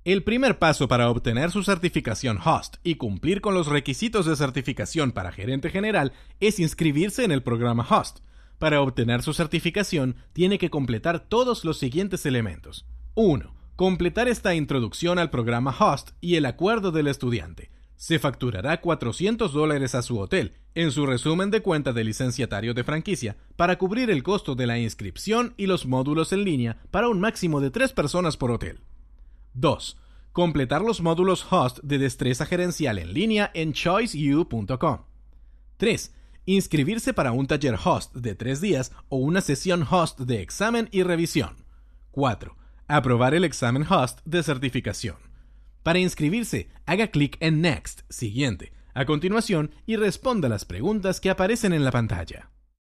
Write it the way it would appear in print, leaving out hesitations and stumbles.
El primer paso para obtener su certificación Host y cumplir con los requisitos de certificación para gerente general es inscribirse en el programa Host. Para obtener su certificación, tiene que completar todos los siguientes elementos. 1. Completar esta introducción al programa Host y el acuerdo del estudiante. Se facturará $400 a su hotel, en su resumen de cuenta de licenciatario de franquicia, para cubrir el costo de la inscripción y los módulos en línea para un máximo de 3 personas por hotel. 2. Completar los módulos Host de destreza gerencial en línea en choiceu.com. 3. Inscribirse para un taller Host de 3 días o una sesión Host de examen y revisión. 4. Aprobar el examen Host de certificación. Para inscribirse, haga clic en Next, siguiente, a continuación y responda las preguntas que aparecen en la pantalla.